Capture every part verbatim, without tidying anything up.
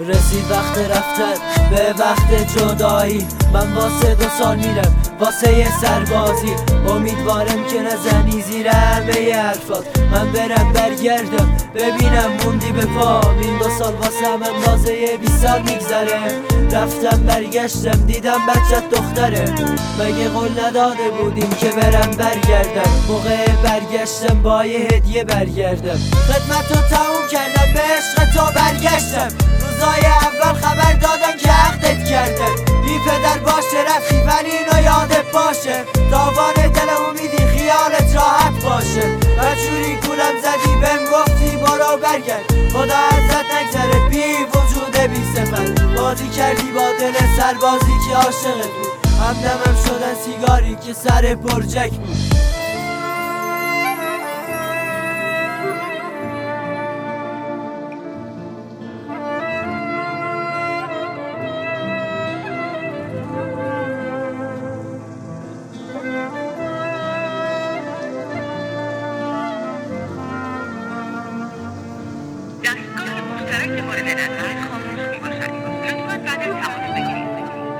رسید وقت رفتن به وقت جدایی، من واسه دو سال میرم واسه یه سربازی. امیدوارم که نزنی زیر همه حرفات، من برم برگردم ببینم موندی به پام. این دو سال واسه من اندازه یه بیست سال میگذره. رفتم برگشتم دیدم بچت دختره. مگه قول نداده بودیم که برم برگردم؟ موقع برگشتم با یه هدیه برگردم. خدمت رو تموم کردم به عشق تو برگشتم. روزای اول خبر دادن که عقدت کردم. بی پدر باشه رفتی ولی اینو یادت باشه. تاوان دل امیدی خیالت راحت باشه. بچوری گولم زدی بهم گفتی برو برگرد. خدا ازت نگذره بی وجود بی صفت. بازی کردی با دل سربازی که عاشقت بود. همدمم شدن سیگاری که سر برجک بود. دستگاه مشترک مورد نظر خاموش میباشد. لطفاً بعد از تماس بگیرید.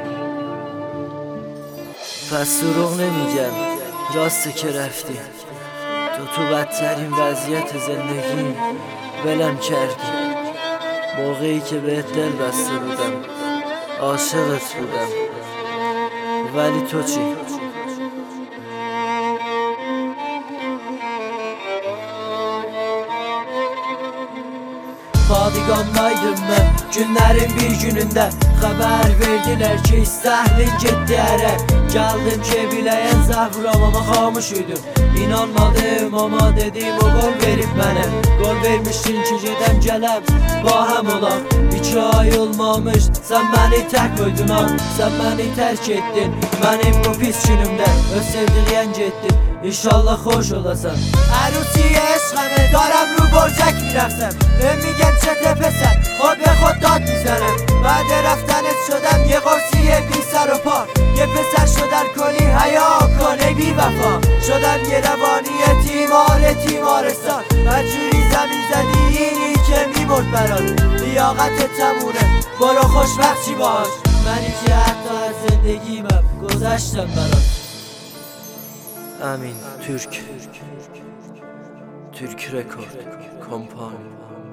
پس دروغ نمیگم، راسته که رفتی. تو تو بدترین وضعیت زندگی ولم کردی. موقعی که بهت دل بسته بودم عاشقت بودم، ولی تو چی؟ Padiganlaydım ben günlerin bir gününde. Haber verdiler ki istehlin gitti ere. Geldim cebileyen zahvuram ama xamış idim. İnanmadım ama dedim o gol verip mənə. Gol vermişsin ki gedəm gələm bahem olan. İki ay olmamış sen beni terk koydun ha. Sen beni terk ettin benim bu pis günümde. Öz sevdiğin gettin İnşallah خوش olasan. عروسی عشقمه دارم رو برجک میرفتم. به میگن چه پسر خود به خود داد میزنم. بعد رفتنت شدم یه قرصی بی سر و پا. یه پسر شدن کنی حیا کنه بی وفا. شدم یه روانی تیمار تیمارستان. بجوری زمین زدی اینی که میمرد برات. لیاقت تمونه برو خوشبخت باش. منی که حتی از زندگیمم گذشتم برات. Amin Türk Türk Rekord Kompany.